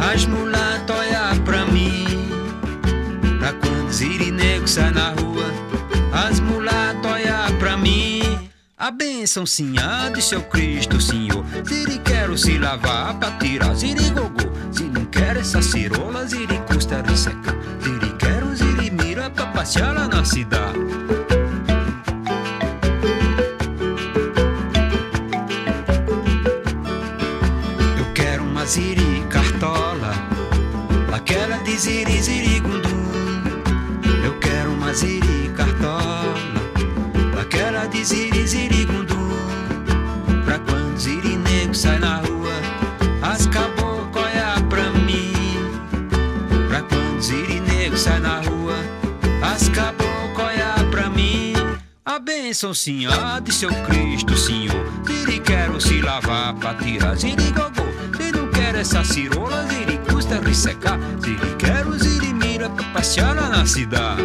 As mulatas olham pra mim, pra quando zirinego sai na rua. As mulatas olham pra mim. A bênção sinhá de seu Cristo, Senhor. Ziri quero se lavar pra tirar zirigogô. Se não quer essa cirola, ziri custa ressecar. Ziri quero, ziri mira pra passear lá na cidade. Eu quero uma ziri cartola, aquela de ziri zirigundum. Eu quero uma ziri cartola, aquela de ziri zirigundum. Pra quando ziri nego sai na rua, as caboclo olham pra mim. Pra quando ziri nego sai na rua, as caboclo olham pra mim. A bênção sinhá de seu Cristo, Senhor. Ziri quero se lavar pra tirar zirigogô. Se não quer essa cirola, ziri custa ressecar. Ziri quero, ziri mira pra passear lá na cidade.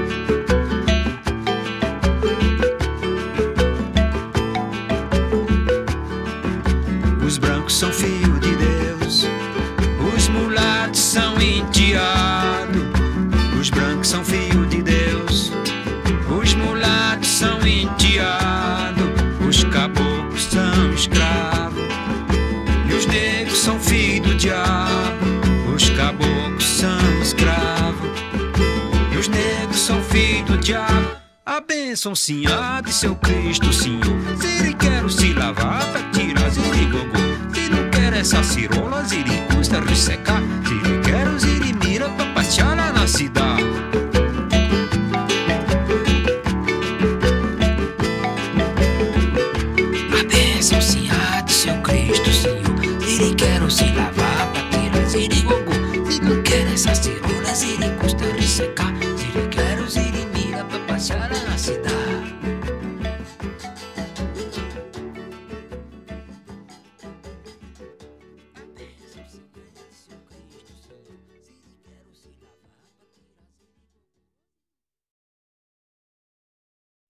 Os brancos são filhos de Deus, os mulatos são enteados. Os brancos são filhos de Deus, os mulatos são enteados. Os caboclos são escravos e os negros são filhos do diabo. Os caboclos são escravos e os negros são filhos do diabo. A bênção sinhá de seu Cristo, Senhor. Ziri quero se lavar pra tirar zirigogô. Se não quer essa cirola, ziri custa ressecar.